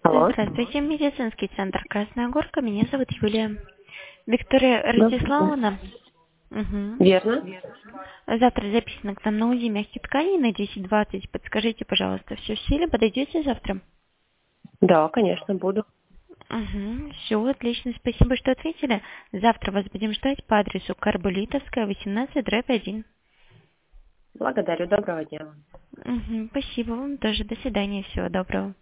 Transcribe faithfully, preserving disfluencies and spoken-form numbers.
Алло. Здравствуйте, медицинский центр Красная Горка. Меня зовут Юлия. Виктория Здравствуйте. Ростиславовна. Угу. Верно? Завтра записано к нам на УЗИ мягких тканей на десять двадцать. Подскажите, пожалуйста, все в силе? Подойдете завтра? Да, конечно, буду. Угу. Все, отлично. Спасибо, что ответили. Завтра вас будем ждать по адресу Карболитовская, восемнадцать, дробь один. Благодарю. Доброго дня. Угу. Спасибо вам тоже. До свидания. Всего доброго.